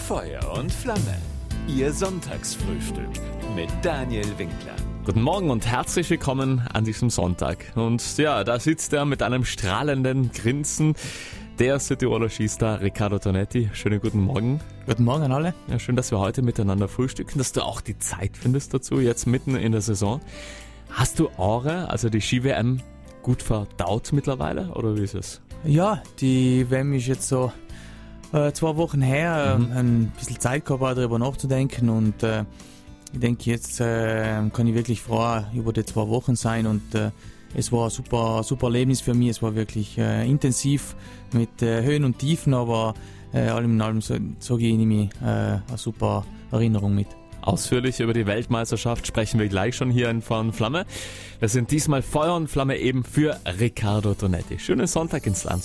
Feuer und Flamme. Ihr Sonntagsfrühstück mit Daniel Winkler. Guten Morgen und herzlich willkommen an diesem Sonntag. Und ja, da sitzt er mit einem strahlenden Grinsen, der Südtiroler Skistar Riccardo Tonetti. Schönen guten Morgen. Guten Morgen an alle. Ja, schön, dass wir heute miteinander frühstücken, dass du auch die Zeit findest dazu, jetzt mitten in der Saison. Hast du Åre, also die Ski-WM, gut verdaut mittlerweile, oder wie ist es? Ja, die WM ist jetzt so 2 Wochen her, ein bisschen Zeit gehabt, auch darüber nachzudenken, und ich denke, jetzt kann ich wirklich froh über die 2 Wochen sein, und es war ein super Erlebnis für mich. Es war wirklich intensiv mit Höhen und Tiefen, aber allem in allem sage ich, nehme ich eine super Erinnerung mit. Ausführlich über die Weltmeisterschaft sprechen wir gleich schon hier in Feuer und Flamme. Wir sind diesmal Feuer und Flamme eben für Riccardo Tonetti. Schönen Sonntag ins Land.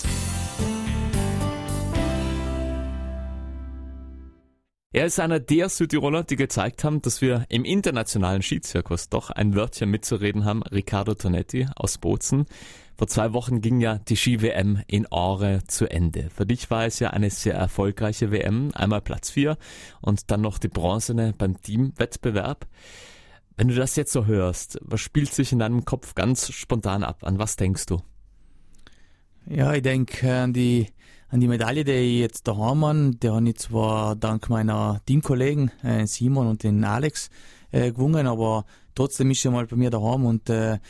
Er ist einer der Südtiroler, die gezeigt haben, dass wir im internationalen Skizirkus doch ein Wörtchen mitzureden haben. Riccardo Tonetti aus Bozen. Vor 2 Wochen ging ja die Ski-WM in Åre zu Ende. Für dich war es ja eine sehr erfolgreiche WM. Einmal Platz 4 und dann noch die Bronzene beim Teamwettbewerb. Wenn du das jetzt so hörst, was spielt sich in deinem Kopf ganz spontan ab? An was denkst du? Ja, ich denke an die Medaille, die ich jetzt daheim habe. Die habe ich zwar dank meiner Teamkollegen Simon und den Alex gewonnen, aber trotzdem ist sie mal bei mir daheim, und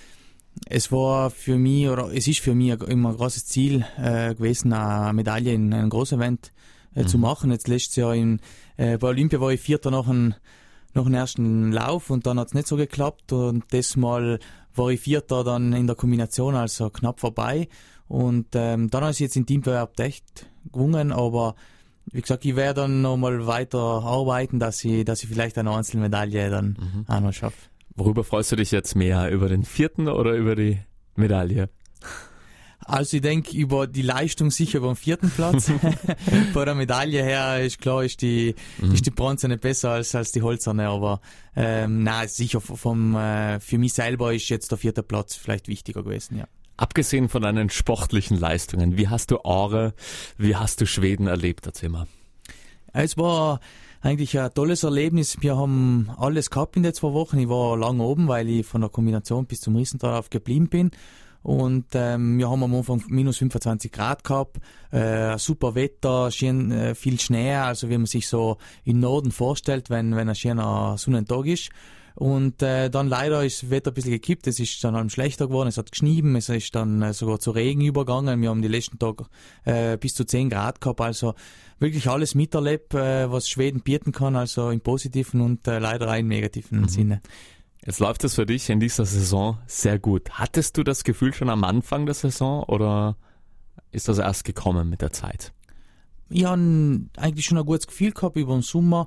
es war für mich, oder es ist für mich immer ein großes Ziel gewesen, eine Medaille in einem Großevent zu machen. Jetzt letztes Jahr bei Olympia war ich Vierter nach dem ersten Lauf, und dann hat es nicht so geklappt, und das Mal war ich Vierter dann in der Kombination, also knapp vorbei. Und dann habe ich jetzt im Teambewerb echt gewonnen, aber wie gesagt, ich werde dann nochmal weiter arbeiten, dass ich vielleicht eine Einzelmedaille dann auch noch schaffe. Worüber freust du dich jetzt mehr? Über den 4. oder über die Medaille? Also ich denke über die Leistung sicher über den 4. Platz. Bei der Medaille her ist klar, ist die Bronzene besser als die Holzerne, aber sicher für mich selber ist jetzt der 4. Platz vielleicht wichtiger gewesen, ja. Abgesehen von deinen sportlichen Leistungen, wie hast du Åre, wie hast du Schweden erlebt? Erzähl mal. Es war eigentlich ein tolles Erlebnis. Wir haben alles gehabt in den 2 Wochen. Ich war lange oben, weil ich von der Kombination bis zum Riesendorf geblieben bin. Und wir haben am Anfang minus 25 Grad gehabt, super Wetter, schön, viel Schnee, also wie man sich so im Norden vorstellt, wenn ein schöner Sonnentag ist. Und dann leider ist das Wetter ein bisschen gekippt, es ist dann schlechter geworden, es hat geschnieben, es ist dann sogar zu Regen übergegangen. Wir haben die letzten Tage bis zu 10 Grad gehabt, also wirklich alles miterlebt, was Schweden bieten kann, also im positiven und leider auch im negativen Sinne. Jetzt läuft es für dich in dieser Saison sehr gut. Hattest du das Gefühl schon am Anfang der Saison, oder ist das erst gekommen mit der Zeit? Ich habe eigentlich schon ein gutes Gefühl gehabt über den Sommer.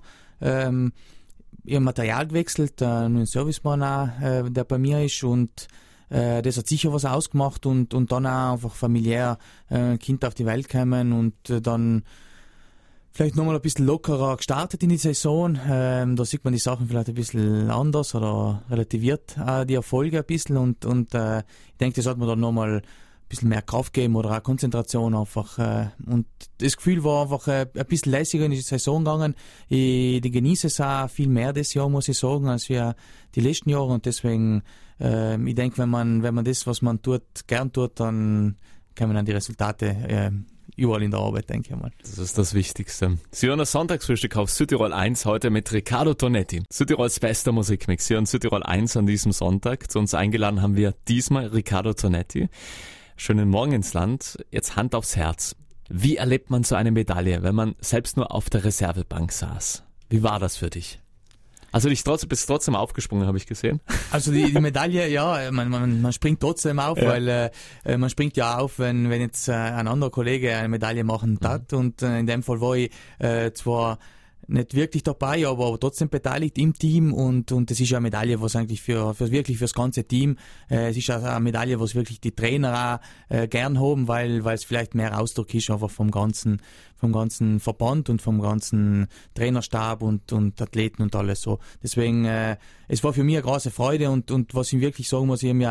Ich habe Material gewechselt, einen Servicemann auch, der bei mir ist, und das hat sicher was ausgemacht, und dann auch einfach familiär Kind auf die Welt gekommen, und dann vielleicht nochmal ein bisschen lockerer gestartet in die Saison. Da sieht man die Sachen vielleicht ein bisschen anders oder relativiert die Erfolge ein bisschen, und ich denke, das hat mir dann nochmal ein bisschen mehr Kraft geben oder auch Konzentration einfach. Und das Gefühl war einfach ein bisschen lässiger in die Saison gegangen. Ich genieße es auch viel mehr das Jahr, muss ich sagen, als wir die letzten Jahre. Und deswegen, ich denke, wenn man das, was man tut, gern tut, dann kann man dann die Resultate überall in der Arbeit, denke ich mal. Das ist das Wichtigste. Sie hören das Sonntagsfrühstück auf Südtirol 1 heute mit Riccardo Tonetti. Südtirols bester Musikmix. Sie hören Südtirol 1 an diesem Sonntag. Zu uns eingeladen haben wir diesmal Riccardo Tonetti. Schönen Morgen ins Land. Jetzt Hand aufs Herz. Wie erlebt man so eine Medaille, wenn man selbst nur auf der Reservebank saß? Wie war das für dich? Also bist trotzdem aufgesprungen, habe ich gesehen. Also die Medaille, ja, man springt trotzdem auf, ja. Weil man springt ja auf, wenn jetzt ein anderer Kollege eine Medaille machen hat. Und in dem Fall war ich zwar nicht wirklich dabei, aber trotzdem beteiligt im Team, und das ist ja eine Medaille, was eigentlich wirklich fürs ganze Team, es ist ja eine Medaille, was wirklich die Trainer auch gern haben, weil es vielleicht mehr Ausdruck ist einfach vom ganzen Verband und vom ganzen Trainerstab und Athleten und alles so. Deswegen, es war für mich eine große Freude, und was ich wirklich sagen muss, ich habe ja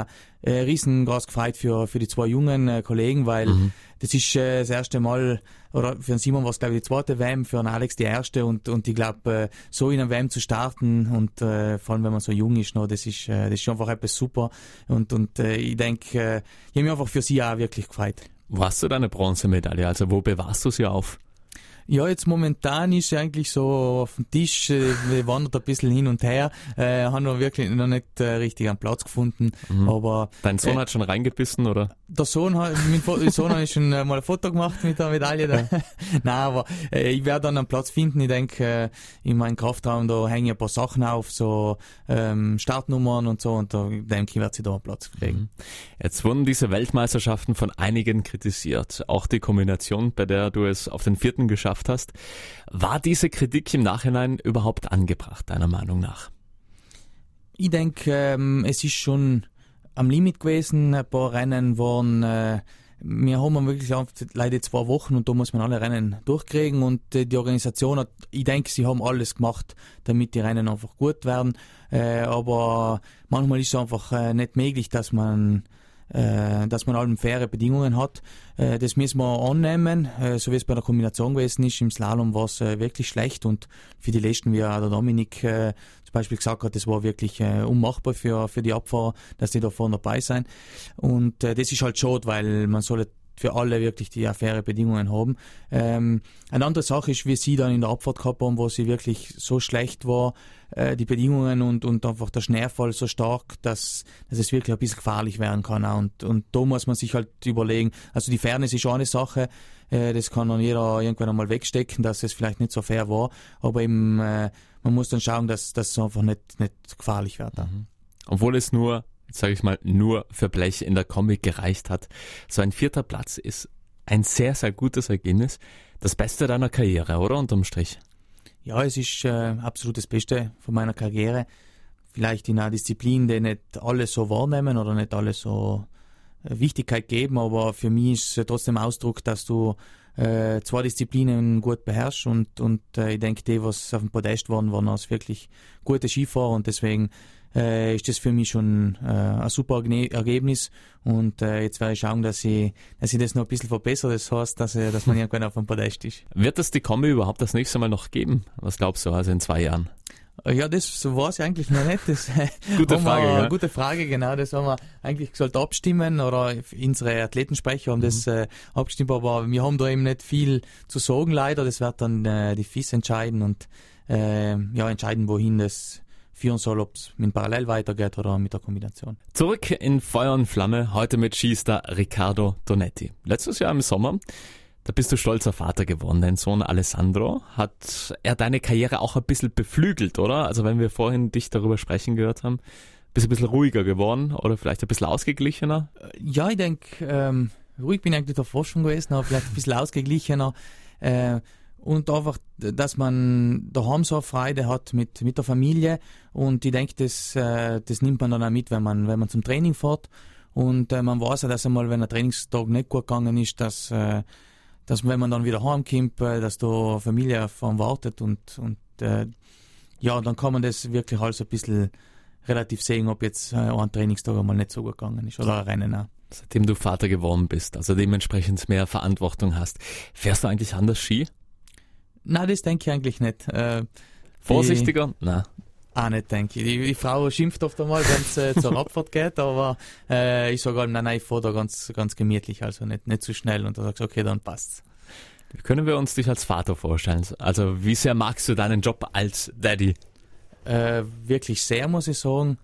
riesengroß gefreut für die zwei jungen Kollegen, weil das ist das erste Mal, oder für den Simon war es glaube ich die zweite WM, für den Alex die erste und ich glaube, so in einer WM zu starten und vor allem wenn man so jung ist, noch, das ist einfach etwas super und ich denke, ich habe mich einfach für sie auch wirklich gefreut. Wo hast du deine Bronzemedaille? Also wo bewahrst du sie auf? Ja, jetzt momentan ist sie eigentlich so auf dem Tisch, wir wandert ein bisschen hin und her, haben noch wirklich noch nicht richtig einen Platz gefunden, aber... Dein Sohn hat schon reingebissen, oder? Der Sohn hat schon mal ein Foto gemacht mit der Medaille. Ja. Nein, aber ich werde dann einen Platz finden. Ich denke, in meinem Kraftraum, da hängen ein paar Sachen auf, so Startnummern und so, und da denke ich, werde sie da einen Platz kriegen. Jetzt wurden diese Weltmeisterschaften von einigen kritisiert. Auch die Kombination, bei der du es auf den 4. geschafft hast. War diese Kritik im Nachhinein überhaupt angebracht, deiner Meinung nach? Ich denke, es ist schon am Limit gewesen. Ein paar Rennen waren, wir haben wirklich leider 2 Wochen und da muss man alle Rennen durchkriegen und die Organisation hat, ich denke, sie haben alles gemacht, damit die Rennen einfach gut werden. Aber manchmal ist es einfach nicht möglich, dass man allem faire Bedingungen hat. Das müssen wir annehmen, so wie es bei der Kombination gewesen ist. Im Slalom war es wirklich schlecht und für die Letzten, wie auch der Dominik zum Beispiel gesagt hat, das war wirklich unmachbar für die Abfahrer, dass die da vorne dabei sein. Und das ist halt schade, weil man soll für alle wirklich die faire Bedingungen haben. Eine andere Sache ist, wie sie dann in der Abfahrt gehabt haben, wo sie wirklich so schlecht war, die Bedingungen und einfach der Schneefall so stark, dass es wirklich ein bisschen gefährlich werden kann. Auch. Und da muss man sich halt überlegen, also die Fairness ist auch eine Sache, das kann dann jeder irgendwann einmal wegstecken, dass es vielleicht nicht so fair war, aber eben man muss dann schauen, dass es einfach nicht gefährlich wird. Obwohl es nur, sage ich mal, nur für Blech in der Kombi gereicht hat. So ein 4. Platz ist ein sehr, sehr gutes Ergebnis. Das Beste deiner Karriere, oder? Unterm Strich. Ja, es ist absolut das Beste von meiner Karriere. Vielleicht in einer Disziplin, die nicht alle so wahrnehmen oder nicht alle so Wichtigkeit geben, aber für mich ist es trotzdem Ausdruck, dass du 2 Disziplinen gut beherrschst und ich denke, die, was auf dem Podest waren aus wirklich gute Skifahrer und deswegen ist das für mich schon ein super Ergebnis und jetzt werde ich schauen, dass ich das noch ein bisschen verbessere, das heißt, dass man irgendwann auf dem Podest ist. Wird es die Kombi überhaupt das nächste Mal noch geben? Was glaubst du, also in 2 Jahren? Ja, das war es eigentlich noch nicht. Das gute Frage, ja. Gute Frage, genau. Das haben wir eigentlich gesagt abstimmen oder unsere Athletensprecher haben das abgestimmt, aber wir haben da eben nicht viel zu sagen leider. Das wird dann die FIS entscheiden und entscheiden, wohin das führen soll, ob es mit Parallel weitergeht oder mit der Kombination. Zurück in Feuer und Flamme, heute mit Skistar Riccardo Tonetti. Letztes Jahr im Sommer, da bist du stolzer Vater geworden. Dein Sohn Alessandro, hat er deine Karriere auch ein bisschen beflügelt, oder? Also wenn wir vorhin dich darüber sprechen gehört haben, bist du ein bisschen ruhiger geworden oder vielleicht ein bisschen ausgeglichener? Ja, ich denke, ruhig bin ich eigentlich davor schon gewesen, aber vielleicht ein bisschen ausgeglichener. Und einfach, dass man daheim so eine Freude hat mit der Familie und ich denke, das nimmt man dann auch mit, wenn man zum Training fährt und man weiß ja, dass einmal, wenn ein Trainingstag nicht gut gegangen ist, dass wenn man dann wieder heimkommt, dass da Familie auf einen wartet und dann kann man das wirklich alles ein bisschen relativ sehen, ob jetzt ein Trainingstag einmal nicht so gut gegangen ist oder ein Rennen auch. Seitdem du Vater geworden bist, also dementsprechend mehr Verantwortung hast, fährst du eigentlich anders Ski? Nein, das denke ich eigentlich nicht. Vorsichtiger? Nein. Auch nicht, denke ich. Die Frau schimpft oft einmal, wenn es zur Abfahrt geht, aber ich sage halt, nein, ich fahre da ganz, ganz gemütlich, also nicht zu schnell und da sagst du, okay, dann passt's. Wie können wir uns dich als Vater vorstellen? Also wie sehr magst du deinen Job als Daddy? Wirklich sehr, muss ich sagen.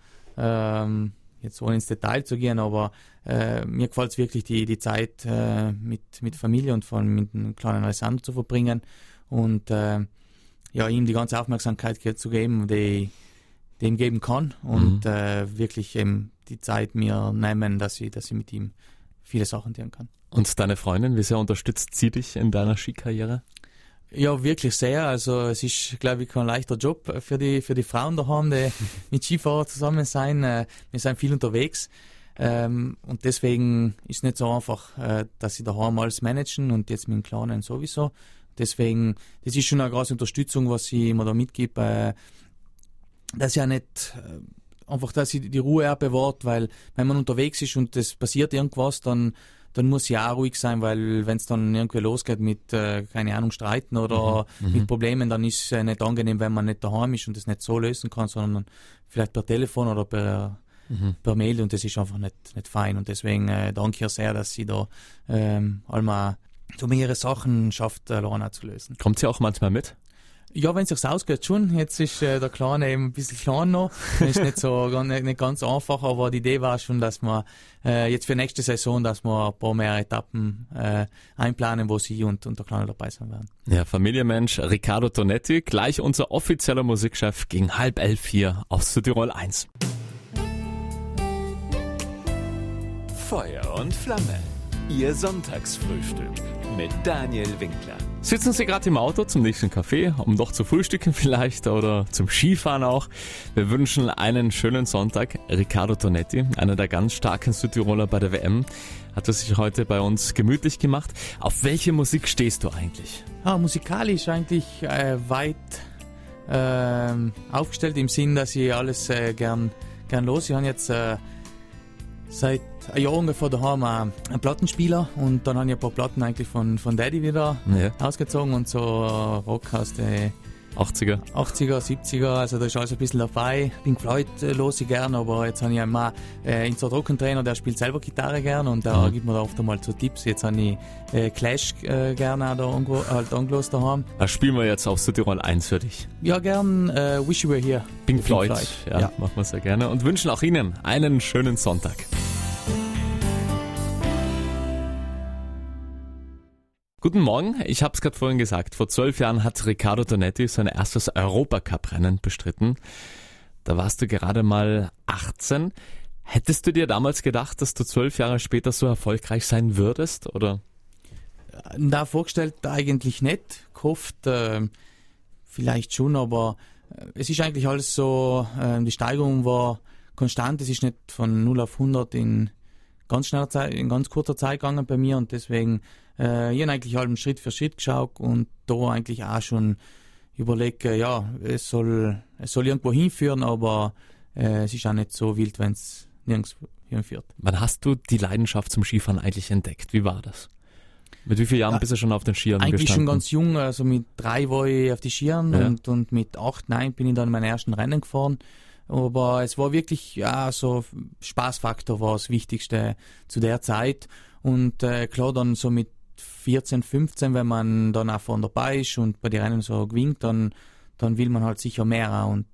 Jetzt ohne ins Detail zu gehen, aber mir gefällt es wirklich, die Zeit mit Familie und vor allem mit dem kleinen Alessandro zu verbringen und ihm die ganze Aufmerksamkeit zu geben, die ihm geben kann und wirklich eben die Zeit mir nehmen, dass ich mit ihm viele Sachen tun kann. Und deine Freundin, wie sehr unterstützt sie dich in deiner Skikarriere? Ja, wirklich sehr. Also es ist, glaube ich, kein leichter Job für die Frauen daheim, die mit Skifahrern zusammen sein. Wir sind viel unterwegs und deswegen ist es nicht so einfach, dass sie daheim alles managen und jetzt mit dem Kleinen sowieso. Deswegen, das ist schon eine große Unterstützung, was sie mir da mitgibt, dass ich auch nicht einfach, dass ich die Ruhe auch bewahrt, weil wenn man unterwegs ist und es passiert irgendwas, dann muss ich auch ruhig sein, weil wenn es dann irgendwie losgeht mit, keine Ahnung, Streiten oder mit Problemen, dann ist es nicht angenehm, wenn man nicht daheim ist und das nicht so lösen kann, sondern vielleicht per Telefon oder per Mail, und das ist einfach nicht fein. Und deswegen danke ich ihr sehr, dass sie da einmal so ihre Sachen schafft, alleine zu lösen. Kommt sie auch manchmal mit? Ja, wenn es sich ausgeht, schon. Jetzt ist der Kleine eben ein bisschen klein noch. Das ist nicht ganz einfach, aber die Idee war schon, dass wir jetzt für nächste Saison, dass wir ein paar mehr Etappen einplanen, wo sie und der Kleine dabei sein werden. Ja, Familienmensch Riccardo Tonetti, gleich unser offizieller Musikchef gegen 10:30 hier auf Südtirol 1. Feuer und Flamme. Ihr Sonntagsfrühstück mit Daniel Winkler. Sitzen Sie gerade im Auto zum nächsten Café, um doch zu frühstücken vielleicht oder zum Skifahren auch. Wir wünschen einen schönen Sonntag. Riccardo Tonetti, einer der ganz starken Südtiroler bei der WM, hat es sich heute bei uns gemütlich gemacht. Auf welche Musik stehst du eigentlich? Musikalisch eigentlich weit aufgestellt im Sinn, dass ich alles gern los. Ich habe jetzt seit ein Jahr ungefähr daheim einen Plattenspieler, und dann habe ich ein paar Platten eigentlich von Daddy wieder ausgezogen und so Rock aus den 80er, 70er, also da ist alles ein bisschen dabei. Pink Floyd los ich gern, aber jetzt habe ich einmal in so einen Trockentrainer, der spielt selber Gitarre gern und der gibt mir da oft einmal so Tipps. Jetzt habe ich Clash gerne da angelost daheim. Was spielen wir jetzt auf Südtirol 1 für dich? Ja, gern Wish You Were Here. Pink Floyd. Ja, machen wir sehr gerne und wünschen auch Ihnen einen schönen Sonntag. Guten Morgen, ich habe es gerade vorhin gesagt, vor 12 Jahren hat Riccardo Tonetti sein erstes Europacup-Rennen bestritten. Da warst du gerade mal 18. Hättest du dir damals gedacht, dass du 12 Jahre später so erfolgreich sein würdest, oder? Da vorgestellt eigentlich nicht, gehofft vielleicht schon, aber es ist eigentlich alles so, die Steigerung war konstant, es ist nicht von 0 auf 100 in ganz kurzer Zeit gegangen bei mir, und deswegen ich habe eigentlich halt Schritt für Schritt geschaut und da eigentlich auch schon überlegt, es soll irgendwo hinführen, aber es ist auch nicht so wild, wenn es nirgends hinführt. Wann hast du die Leidenschaft zum Skifahren eigentlich entdeckt? Wie war das? Mit wie vielen Jahren bist du schon auf den Skiern eigentlich gestanden? Schon ganz jung, also mit 3 war ich auf die Skiern und mit 8, 9 bin ich dann meine ersten Rennen gefahren. Aber es war wirklich, so Spaßfaktor war das Wichtigste zu der Zeit. Und klar, dann so mit 14, 15, wenn man dann auch vorne dabei ist und bei den Rennen so gewinnt, dann will man halt sicher mehr. Und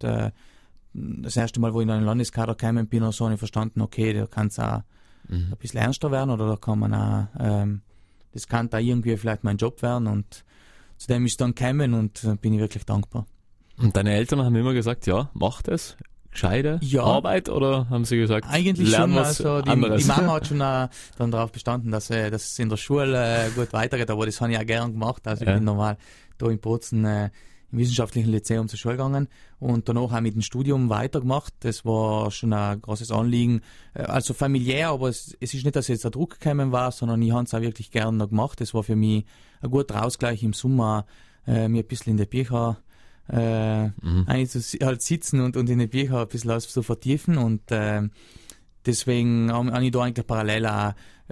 das erste Mal, wo ich in den Landeskader gekommen bin, habe ich verstanden, okay, da kann es auch ein bisschen ernster werden, oder da kann man auch, das kann da irgendwie vielleicht mein Job werden, und zu dem ist es dann gekommen, und bin ich wirklich dankbar. Und deine Eltern haben immer gesagt, ja, mach das? Gescheite Arbeit, oder haben sie gesagt, eigentlich schon, also die Mama hat schon dann darauf bestanden, dass es in der Schule gut weitergeht, aber das habe ich auch gern gemacht. Also ich bin normal da in Bozen im wissenschaftlichen Lyzeum zur Schule gegangen und danach auch mit dem Studium weitergemacht. Das war schon ein großes Anliegen, also familiär, aber es ist nicht, dass jetzt der Druck gekommen war, sondern ich habe es auch wirklich gern noch gemacht. Das war für mich ein guter Ausgleich im Sommer, mir ein bisschen in der Bücher eigentlich so halt sitzen und in den Bücher ein bisschen so vertiefen, und deswegen habe ich da eigentlich parallel auch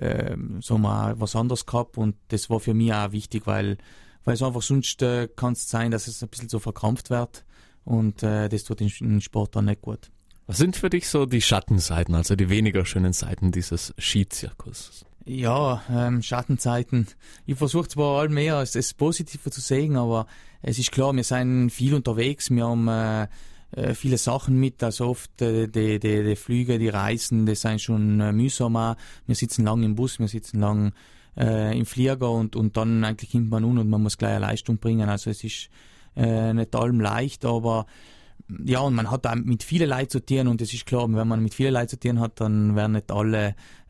so mal was anderes gehabt, und das war für mich auch wichtig, weil es einfach sonst kann es sein, dass es ein bisschen so verkrampft wird, und das tut den Sport dann nicht gut. Was sind für dich so die Schattenseiten, also die weniger schönen Seiten dieses Skizirkus? Ja, Schattenzeiten. Ich versuche zwar allmehr es Positive zu sehen, aber es ist klar, wir sind viel unterwegs, wir haben viele Sachen mit, also oft die Flüge, die Reisen, das sind schon mühsam auch. Wir sitzen lang im Bus, wir sitzen lang im Flieger, und dann eigentlich kommt man und man muss gleich eine Leistung bringen, also es ist nicht allem leicht, aber ja, und man hat auch mit vielen Leuten zu tun, und es ist klar, wenn man mit vielen Leuten zu tun hat, dann werden nicht alle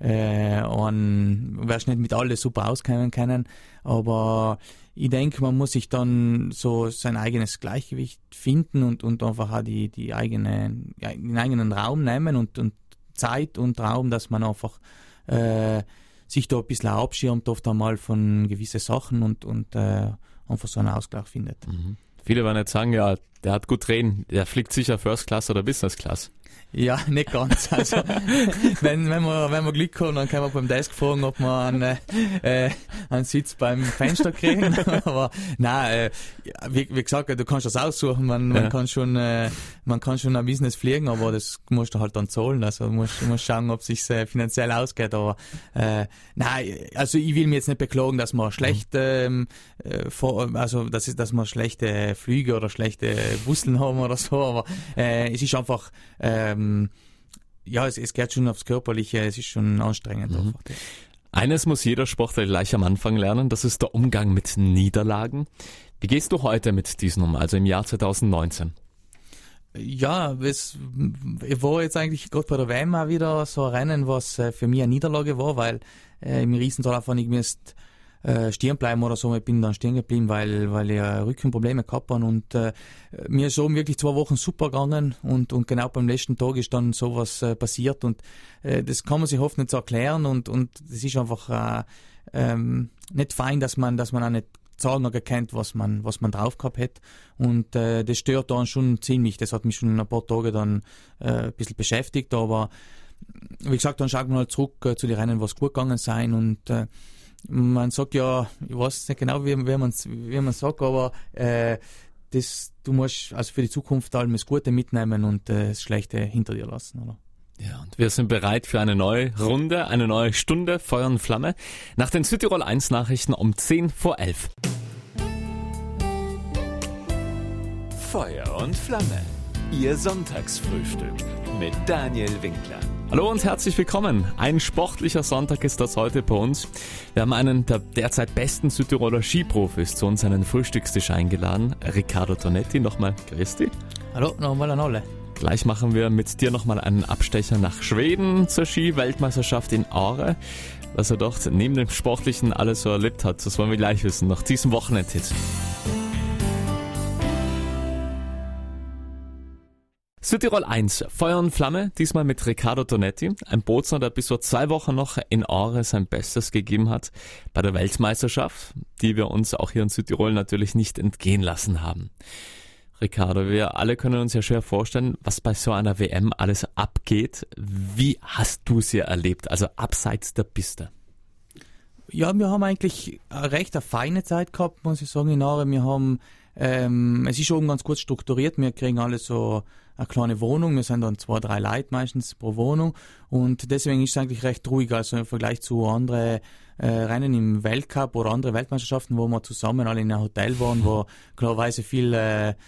wirst nicht mit alle super auskommen können, aber ich denke, man muss sich dann so sein eigenes Gleichgewicht finden und einfach auch den eigenen Raum nehmen und Zeit und Raum, dass man einfach sich da ein bisschen abschirmt, oft einmal von gewissen Sachen und einfach so einen Ausgleich findet. Mhm. Viele werden jetzt sagen, ja, der hat gut reden, der fliegt sicher First Class oder Business Class. Ja, nicht ganz. Also, wenn wir Glück haben, dann können wir beim Desk fragen, ob wir einen Sitz beim Fenster kriegen. Aber nein, wie gesagt, du kannst das aussuchen. Man kann schon ein Business fliegen, aber das musst du halt dann zahlen. Also du musst schauen, ob es sich finanziell ausgeht. Aber nein, also ich will mich jetzt nicht beklagen, dass man dass wir schlechte Flüge oder schlechte Busseln haben oder so. Aber es ist einfach es geht schon aufs Körperliche, es ist schon anstrengend. Einfach. Eines muss jeder Sportler gleich am Anfang lernen, das ist der Umgang mit Niederlagen. Wie gehst du heute mit diesen um, also im Jahr 2019? Ja, es war jetzt eigentlich gerade bei der WM auch wieder so ein Rennen, was für mich eine Niederlage war, weil im Riesental einfach nicht stehen bleiben oder so. Ich bin dann stehen geblieben, weil ich Rückenprobleme gehabt habe und mir ist so wirklich 2 Wochen super gegangen und genau beim letzten Tag ist dann sowas passiert und das kann man sich oft nicht so erklären und das ist einfach nicht fein, dass man auch nicht sagen erkennt, was man drauf gehabt hat und das stört dann schon ziemlich. Das hat mich schon ein paar Tage dann ein bisschen beschäftigt, aber wie gesagt, dann schaut man halt zurück zu den Rennen, was gut gegangen sein und man sagt ja, ich weiß nicht genau, wie man sagt, aber du musst also für die Zukunft allem das Gute mitnehmen und das Schlechte hinter dir lassen, oder? Ja, und wir sind bereit für eine neue Runde, eine neue Stunde Feuer und Flamme nach den Südtirol 1 Nachrichten um 10 vor 11. Feuer und Flamme, Ihr Sonntagsfrühstück mit Daniel Winkler. Hallo und herzlich willkommen. Ein sportlicher Sonntag ist das heute bei uns. Wir haben einen der derzeit besten Südtiroler Skiprofis zu uns an den Frühstückstisch eingeladen. Riccardo Tonetti, nochmal grüß dich. Hallo, nochmal an alle. Gleich machen wir mit dir nochmal einen Abstecher nach Schweden zur Ski-Weltmeisterschaft in Aare. Was er dort neben dem Sportlichen alles so erlebt hat, das wollen wir gleich wissen, nach diesem Wochenendhit. Südtirol 1, Feuer und Flamme, diesmal mit Riccardo Tonetti, ein Bozner, der bis vor 2 Wochen noch in Aare sein Bestes gegeben hat bei der Weltmeisterschaft, die wir uns auch hier in Südtirol natürlich nicht entgehen lassen haben. Riccardo, wir alle können uns ja schwer vorstellen, was bei so einer WM alles abgeht. Wie hast du sie erlebt, also abseits der Piste? Ja, wir haben eigentlich eine recht feine Zeit gehabt, muss ich sagen, in Aare. Wir haben, es ist schon ganz gut strukturiert, wir kriegen alle so eine kleine Wohnung, wir sind dann 2, 3 Leute meistens pro Wohnung und deswegen ist es eigentlich recht ruhig, also im Vergleich zu anderen Rennen im Weltcup oder andere Weltmeisterschaften, wo wir zusammen alle in einem Hotel waren, wo klarerweise viel mehr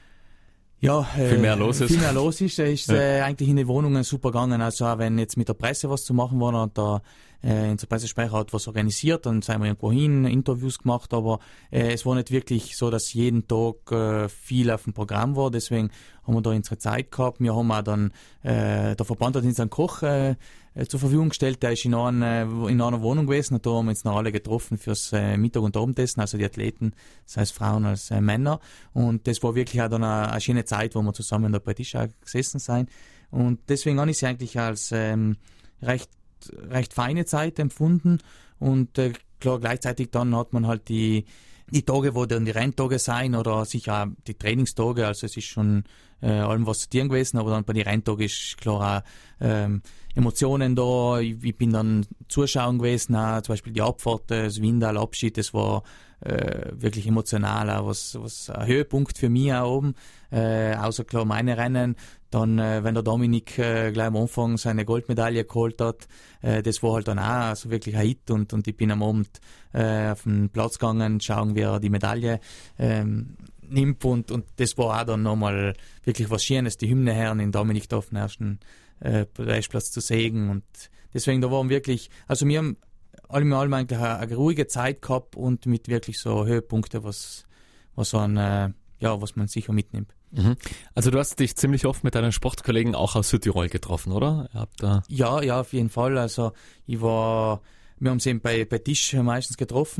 los ist, ist eigentlich in den Wohnungen super gegangen. Also auch wenn jetzt mit der Presse was zu machen war, und da unser Pressesprecher hat was organisiert, dann sind wir irgendwo hin, Interviews gemacht, aber es war nicht wirklich so, dass jeden Tag viel auf dem Programm war, deswegen haben wir da unsere Zeit gehabt. Wir haben auch dann, der Verband hat uns einen Koch zur Verfügung gestellt, der ist in einer Wohnung gewesen und da haben wir uns noch alle getroffen fürs Mittag- und Abendessen, also die Athleten, das heißt Frauen als Männer, und das war wirklich auch dann eine schöne Zeit, wo wir zusammen da bei Tisch gesessen sind und deswegen habe ich sie eigentlich als recht feine Zeit empfunden und klar, gleichzeitig dann hat man halt die Tage, wo dann die Renntage sein oder sicher auch die Trainingstage, also es ist schon allem was zu tun gewesen, aber dann bei den Renntagen ist klar auch Emotionen da. Ich bin dann Zuschauer gewesen, auch zum Beispiel die Abfahrt, das Windal-Abschied, das war wirklich emotional, auch was ein Höhepunkt für mich auch oben, außer klar meine Rennen. Dann, wenn der Dominik gleich am Anfang seine Goldmedaille geholt hat, das war halt dann auch also wirklich ein Hit und ich bin am Abend auf den Platz gegangen, schauen, wie er die Medaille nimmt und das war auch dann nochmal wirklich was Schönes, die Hymne hören in Dominik da auf den ersten Podestplatz zu sehen und deswegen da waren wirklich, also wir haben allem eigentlich eine ruhige Zeit gehabt und mit wirklich so Höhepunkte, was man sicher mitnimmt. Also du hast dich ziemlich oft mit deinen Sportkollegen auch aus Südtirol getroffen, oder? Ja, auf jeden Fall. Also wir haben sie eben bei Tisch meistens getroffen.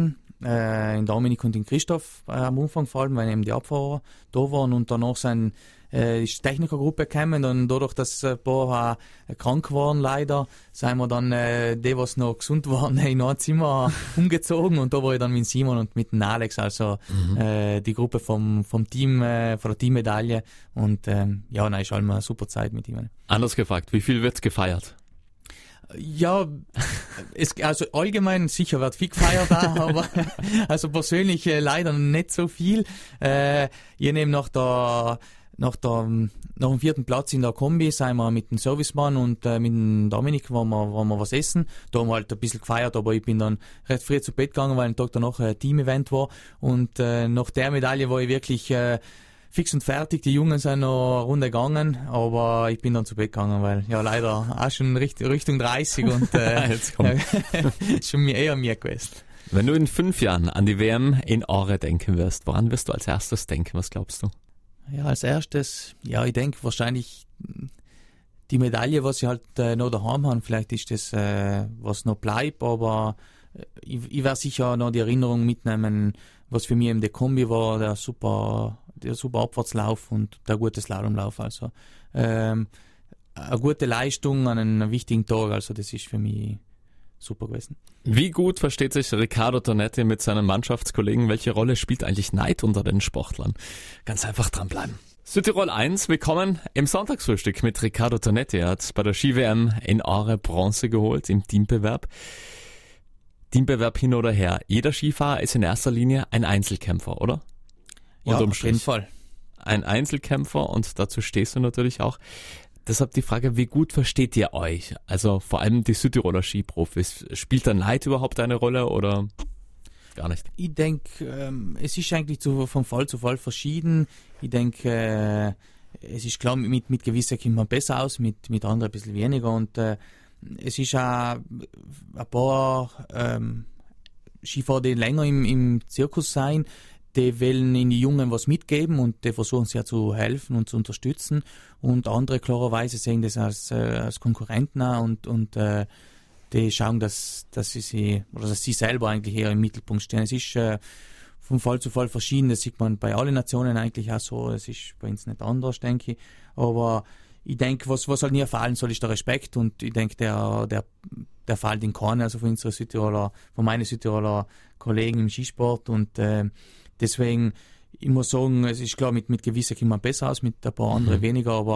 in Dominik und in Christoph am Anfang vor allem, weil eben die Abfahrer da waren und danach ist die Technikergruppe gekommen und dadurch, dass ein paar krank waren leider, sind wir dann die, was noch gesund waren, in ein Zimmer umgezogen und da war ich dann mit Simon und mit dem Alex, also die Gruppe vom Team, von der Teammedaille und ja, nein, ist eine super Zeit mit ihm. Anders gefragt, wie viel wird gefeiert? Ja, also allgemein sicher wird viel gefeiert da, aber also persönlich leider nicht so viel. Ich nehme nach dem 4. Platz in der Kombi sind wir mit dem Servicemann und mit dem Dominik waren wir was essen. Da haben wir halt ein bisschen gefeiert, aber ich bin dann recht früh zu Bett gegangen, weil am Tag danach ein Team-Event war und nach der Medaille war ich wirklich fix und fertig. Die Jungen sind noch eine Runde gegangen, aber ich bin dann zu Bett gegangen, weil ja leider auch schon Richtung 30 und Jetzt kommt. schon eher mir gewesen. Wenn du in 5 Jahren an die WM in Åre denken wirst, woran wirst du als erstes denken? Was glaubst du? Ja, als erstes, ja, ich denke wahrscheinlich die Medaille, was ich halt noch daheim habe, vielleicht ist das, was noch bleibt, aber ich werde sicher noch die Erinnerung mitnehmen, was für mich eben der Kombi war, der super Abfahrtslauf und der gute Slalomlauf, also eine gute Leistung an einem wichtigen Tag, also das ist für mich super gewesen. Wie gut versteht sich Riccardo Tonetti mit seinen Mannschaftskollegen? Welche Rolle spielt eigentlich Neid unter den Sportlern? Ganz einfach dranbleiben. Südtirol 1, willkommen im Sonntagsfrühstück mit Riccardo Tonetti. Er hat bei der Ski-WM in Åre Bronze geholt im Teambewerb. Teambewerb hin oder her. Jeder Skifahrer ist in erster Linie ein Einzelkämpfer, oder? Ja, auf jeden Fall. Ein Einzelkämpfer und dazu stehst du natürlich auch. Deshalb die Frage, wie gut versteht ihr euch? Also vor allem die Südtiroler Skiprofis. Spielt da Neid überhaupt eine Rolle oder gar nicht? Ich denke, es ist eigentlich von Fall zu Fall verschieden. Ich denke, es ist klar, mit gewissen kommt man besser aus, mit anderen ein bisschen weniger. Und es ist auch ein paar Skifahrer, die länger im Zirkus sein, die wollen in die Jungen was mitgeben und die versuchen sie ja zu helfen und zu unterstützen. Und andere klarerweise sehen das als Konkurrenten an und die schauen, dass sie selber eigentlich eher im Mittelpunkt stehen. Es ist von Fall zu Fall verschieden, das sieht man bei allen Nationen eigentlich auch so, es ist bei uns nicht anders, denke ich. Aber ich denke, was halt nie fallen soll, ist der Respekt und ich denke, der fällt in keinen, also von meinen Südtiroler Kollegen im Skisport und deswegen, ich muss sagen, es ist klar, mit gewissen kommt man besser aus, mit ein paar anderen weniger, aber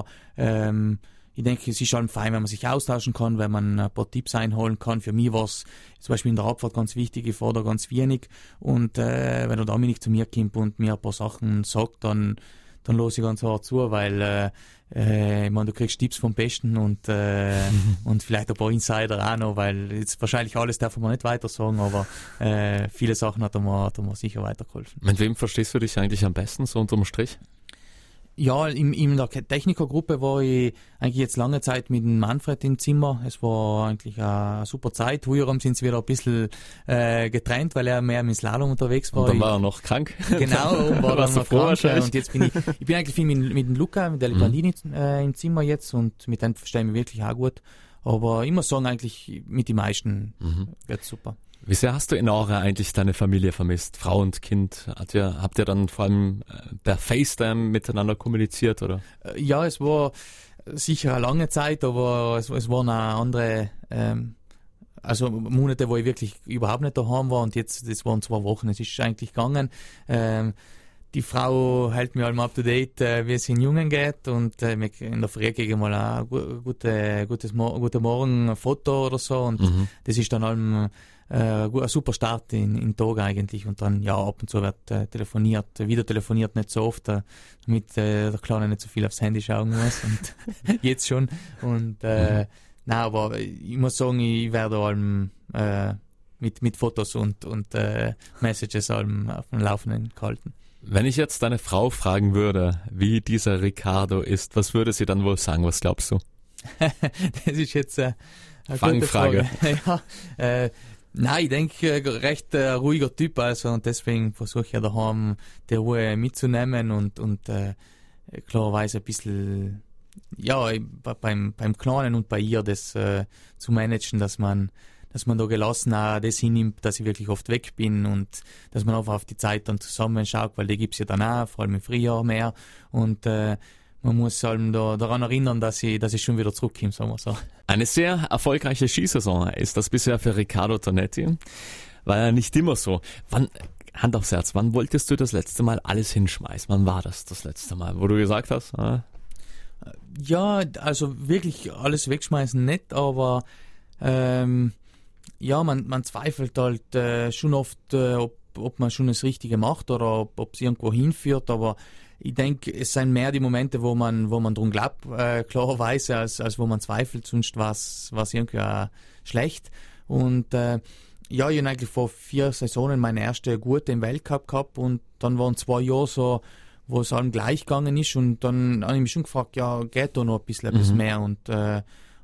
ich denke, es ist schon fein, wenn man sich austauschen kann, wenn man ein paar Tipps einholen kann. Für mich war es zum Beispiel in der Abfahrt ganz wichtig, ich fahre da ganz wenig und wenn der Dominik zu mir kommt und mir ein paar Sachen sagt, dann los ich ganz hart zu, weil ich meine, du kriegst Tipps vom Besten und vielleicht ein paar Insider auch noch, weil jetzt wahrscheinlich alles darf man nicht weiter sagen, aber viele Sachen hat er mir sicher weitergeholfen. Mit wem verstehst du dich eigentlich am besten, so unterm Strich? Ja, in der Technikergruppe war ich eigentlich jetzt lange Zeit mit dem Manfred im Zimmer. Es war eigentlich eine super Zeit. Wiederum sind sie wieder ein bisschen getrennt, weil er mehr mit Slalom unterwegs war. Und dann war er noch krank. Genau, und war dann noch krank. Und jetzt bin ich eigentlich viel mit dem Luca, mit der Lipandini im Zimmer jetzt und mit dem verstehe ich mich wirklich auch gut. Aber ich muss sagen, eigentlich mit den meisten wird's super. Wie sehr hast du in Åre eigentlich deine Familie vermisst? Frau und Kind? Habt ihr dann vor allem per FaceTime miteinander kommuniziert, oder? Ja, es war sicher eine lange Zeit, aber es waren auch andere, also Monate, wo ich wirklich überhaupt nicht daheim war und jetzt, das waren 2 Wochen, es ist eigentlich gegangen. Die Frau hält mich allem up to date, wie es den Jungen geht und in der Früh kriege ich mal ein guten Morgen ein Foto oder so und das ist dann allem ein super Start in den Tag eigentlich und dann ja ab und zu wird wieder telefoniert, nicht so oft, damit der Kleine nicht so viel aufs Handy schauen muss und jetzt schon und nein, aber ich muss sagen, ich werde allem mit Fotos und Messages allem auf dem Laufenden gehalten. Wenn ich jetzt deine Frau fragen würde, wie dieser Riccardo ist, was würde sie dann wohl sagen? Was glaubst du? Das ist jetzt eine Fangfrage. Ja, nein, ich denke, recht ruhiger Typ, also und deswegen versuche ich ja daheim die Ruhe mitzunehmen und klarerweise ein bisschen, ja, beim Kleinen und bei ihr das zu managen, dass man man da gelassen auch das hinnimmt, dass ich wirklich oft weg bin und dass man einfach auf die Zeit dann zusammen schaut, weil die gibt's ja dann auch, vor allem im Frühjahr mehr und man muss allem daran erinnern, dass ich schon wieder zurückkomme, sagen wir so. Eine sehr erfolgreiche Skisaison ist das bisher für Riccardo Tonetti. War ja nicht immer so. Hand aufs Herz, wann wolltest du das letzte Mal alles hinschmeißen? Wann war das letzte Mal, wo du gesagt hast? Ja, also wirklich alles wegschmeißen nicht, aber man zweifelt halt schon oft, ob man schon das Richtige macht oder ob es irgendwo hinführt, aber ich denke, es sind mehr die Momente, wo man drum glaubt, klarerweise, als wo man zweifelt, sonst war es irgendwie auch schlecht. Und ich habe eigentlich vor 4 Saisonen meine erste gute im Weltcup gehabt und dann waren 2 Jahre so, wo es allem gleich gegangen ist und dann habe ich mich schon gefragt, ja, geht da noch ein bisschen mehr und da,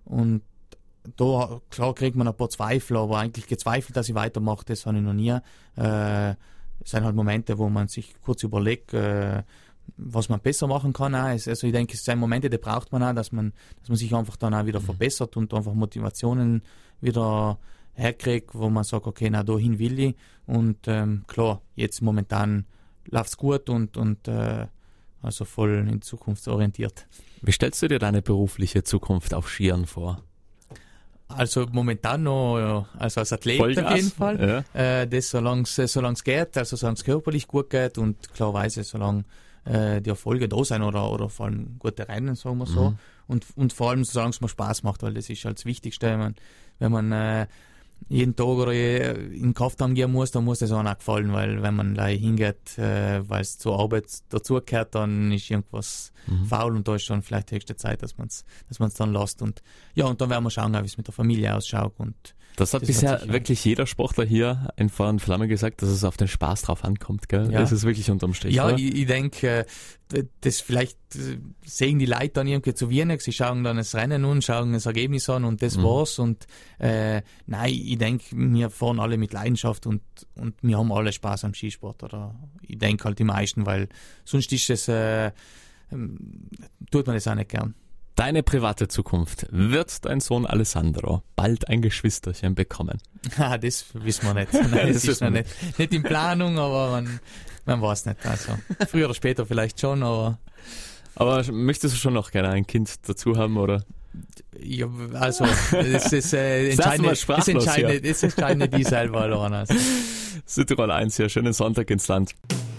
klar kriegt man ein paar Zweifel, aber eigentlich gezweifelt, dass ich weitermache, das habe ich noch nie. Es sind halt Momente, wo man sich kurz überlegt, was man besser machen kann. Also ich denke, es sind Momente, die braucht man auch, dass man sich einfach dann auch wieder verbessert und einfach Motivationen wieder herkriegt, wo man sagt, okay, na, dahin will ich. Und klar, jetzt momentan läuft's gut und also voll in Zukunft orientiert. Wie stellst du dir deine berufliche Zukunft auf Skiern vor? Also momentan noch, ja, also als Athlet Vollgas, auf jeden Fall. Ja. Das solange es geht, also solange es körperlich gut geht und klarweise solange die Erfolge da sind oder vor allem gute Rennen, sagen wir so. Und vor allem solange es mir Spaß macht, weil das ist halt das Wichtigste. Wenn man jeden Tag oder in den Kraftraum gehen muss, dann muss das auch gefallen, weil wenn man gleich hingeht, weil es zur Arbeit dazugehört, dann ist irgendwas faul und da ist schon vielleicht die höchste Zeit, dass man es dann lässt. Und ja, und dann werden wir schauen, wie es mit der Familie ausschaut. Und das hat bisher wirklich jeder Sportler hier in Feuer und Flamme gesagt, dass es auf den Spaß drauf ankommt, gell? Ja. Das ist wirklich unterm Strich. Ja, oder? Ich denke, das vielleicht sehen die Leute dann irgendwie zu wenig, sie schauen dann das Rennen an, schauen das Ergebnis an und das war's. Und nein, ich denke, wir fahren alle mit Leidenschaft und wir haben alle Spaß am Skisport. Oder ich denke halt die meisten, weil sonst ist es, tut man das auch nicht gern. Deine private Zukunft. Wird dein Sohn Alessandro bald ein Geschwisterchen bekommen? Das wissen wir nicht. Nein, das ist noch nicht in Planung, aber man weiß nicht. Also früher oder später vielleicht schon, aber... Aber möchtest du schon noch gerne ein Kind dazu haben, oder? Ja, also das ist entscheidend die selber, Loran. Südtirol 1 hier, schönen Sonntag ins Land.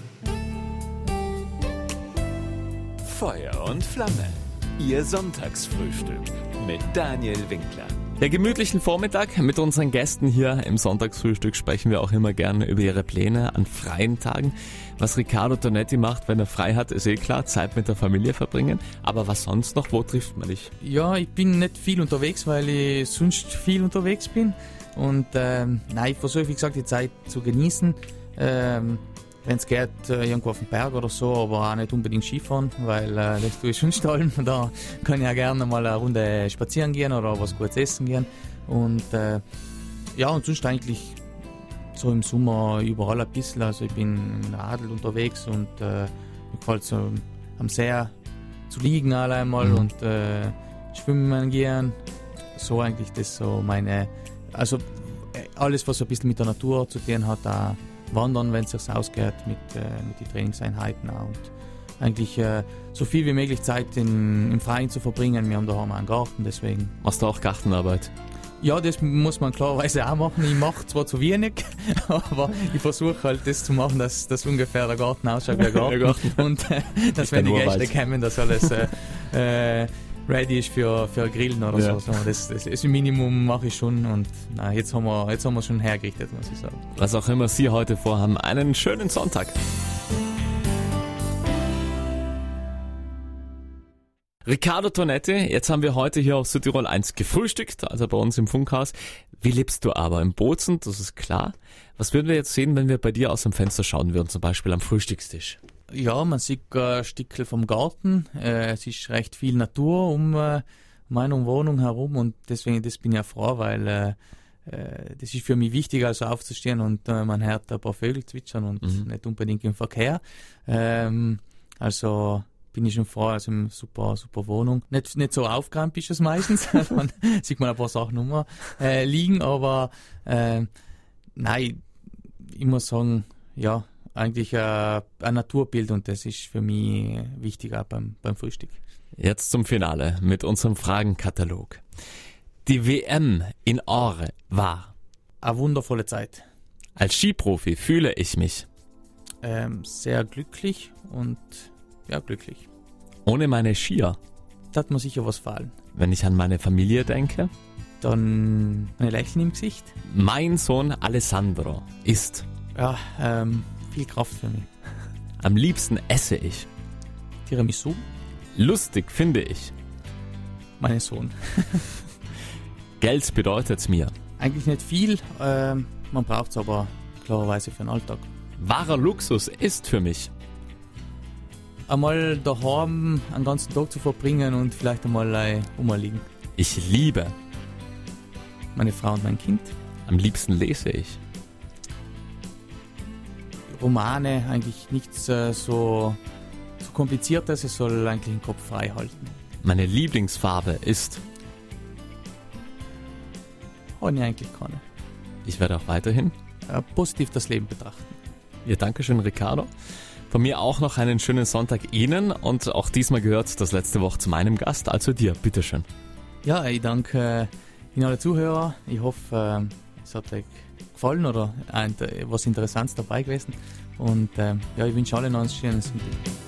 Feuer und Flamme. Ihr Sonntagsfrühstück mit Daniel Winkler. Der gemütlichen Vormittag mit unseren Gästen hier im Sonntagsfrühstück sprechen wir auch immer gerne über ihre Pläne an freien Tagen. Was Riccardo Tonetti macht, wenn er frei hat, ist klar, Zeit mit der Familie verbringen. Aber was sonst noch, wo trifft man dich? Ja, ich bin nicht viel unterwegs, weil ich sonst viel unterwegs bin. Und ich versuche, wie gesagt, die Zeit zu genießen. Wenn es geht, irgendwo auf dem Berg oder so, aber auch nicht unbedingt Skifahren, weil das tue ich schon stollen. Da kann ich ja gerne mal eine Runde spazieren gehen oder was Gutes essen gehen. Und und sonst eigentlich so im Sommer überall ein bisschen. Also ich bin in Radl unterwegs und mir gefällt so am See zu liegen allein mal und schwimmen gehen. So eigentlich das so meine, also alles, was so ein bisschen mit der Natur zu tun hat, auch Wandern, wenn es sich ausgeht, mit den Trainingseinheiten auch. Und eigentlich so viel wie möglich Zeit im Freien zu verbringen. Wir haben daheim einen Garten, deswegen. Machst du auch Gartenarbeit? Ja, das muss man klarerweise auch machen. Ich mache zwar zu wenig, aber ich versuche halt das zu machen, dass ungefähr der Garten ausschaut wie ein Garten. Und dass wenn die Gäste kommen, dass alles ready ist für Grillen oder so. Das Minimum mache ich schon und jetzt haben wir schon hergerichtet, muss ich sagen. Was auch immer Sie heute vorhaben, einen schönen Sonntag. Riccardo Tonetti, jetzt haben wir heute hier auf Südtirol 1 gefrühstückt, also bei uns im Funkhaus. Wie lebst du aber? Im Bozen, das ist klar. Was würden wir jetzt sehen, wenn wir bei dir aus dem Fenster schauen würden, zum Beispiel am Frühstückstisch? Ja, man sieht ein Stückchen vom Garten. Es ist recht viel Natur um meine Wohnung herum und deswegen das bin ich ja froh, weil das ist für mich wichtig, also aufzustehen und man hört ein paar Vögel zwitschern und nicht unbedingt im Verkehr. Also bin ich schon froh, also super Wohnung. Nicht so aufgeräumt ist es meistens, dann sieht man ein paar Sachen nur liegen, aber nein, ich muss sagen, ja, eigentlich ein Naturbild und das ist für mich wichtig auch beim Frühstück. Jetzt zum Finale mit unserem Fragenkatalog. Die WM in Åre war. Eine wundervolle Zeit. Als Skiprofi fühle ich mich. Sehr glücklich und ja, glücklich. Ohne meine Skier. Da hat mir sicher was gefallen. Wenn ich an meine Familie denke. Dann ein Lächeln im Gesicht. Mein Sohn Alessandro isst. Ja, viel Kraft für mich. Am liebsten esse ich. Tiramisu. Lustig finde ich. Mein Sohn. Geld bedeutet mir. Eigentlich nicht viel, man braucht es aber klarerweise für den Alltag. Wahrer Luxus ist für mich. Einmal daheim einen ganzen Tag zu verbringen und vielleicht einmal rumliegen. Ich liebe. Meine Frau und mein Kind. Am liebsten lese ich. Romane, eigentlich nichts so kompliziertes, es soll eigentlich den Kopf frei halten. Meine Lieblingsfarbe ist. Habe ich eigentlich keine. Ich werde auch weiterhin positiv das Leben betrachten. Ja, danke schön, Ricardo. Von mir auch noch einen schönen Sonntag Ihnen und auch diesmal gehört das letzte Wort zu meinem Gast, also dir, bitteschön. Ja, ich danke Ihnen alle Zuhörer. Ich hoffe, es hat euch gefallen oder was Interessantes dabei gewesen. Und ja, ich wünsche allen noch einen schönen Sonntag.